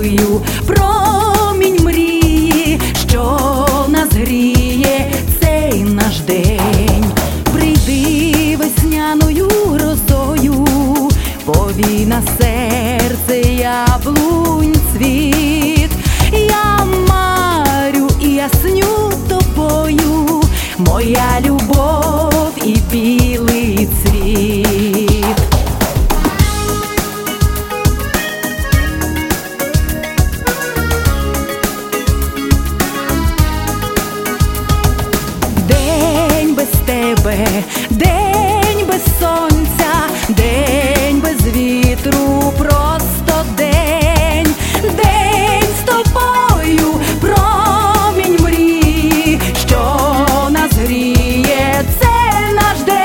тобою, промінь мрії, що нас гріє цей наш день. Прийди весняною грозою, повій на серце яблунь цвіт. Я марю і ясню тобою, моя любов і білий цвіт. День без тебе, день без сонця, день без вітру, просто день. День з тобою, промінь мрії, що нас гріє, це наш день.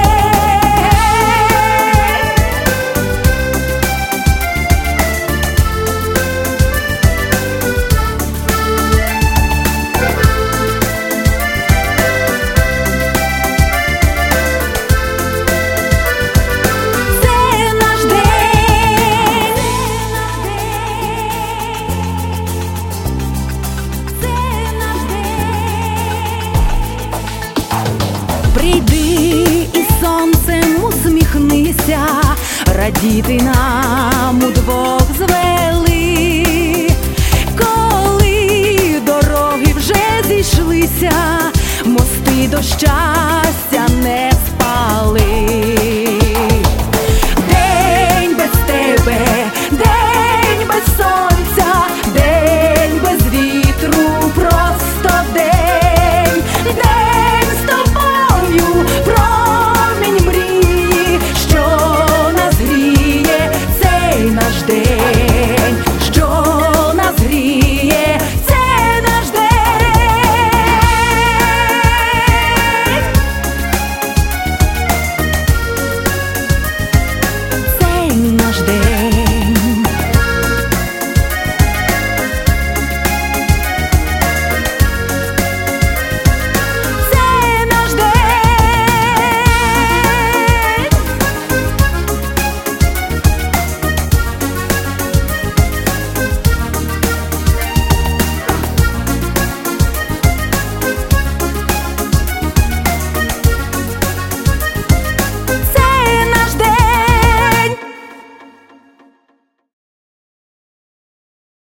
Прийди і сонцем усміхнися, радіти нам удвох